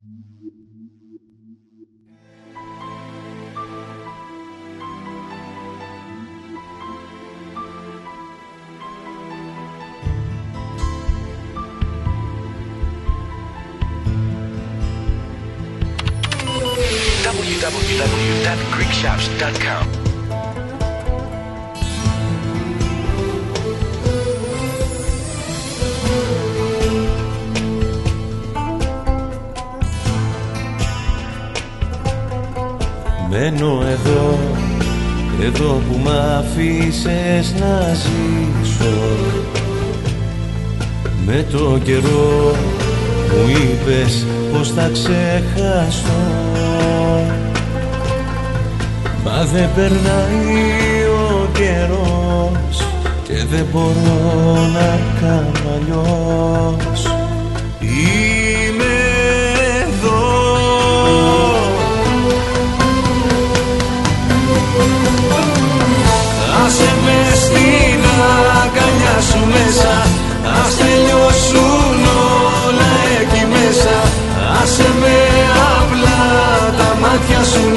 www.greekshops.com. Μένω εδώ που μ' αφήσες να ζήσω. Με το καιρό μου είπες πως θα ξεχάσω, μα δεν περνάει ο καιρός και δεν μπορώ να κάνω αλλιώς. Είμαι εδώ. Άσε με στην αγκαλιά σου μέσα, ας τελειώσουν όλα εκεί μέσα. Άσε με απλά τα μάτια σου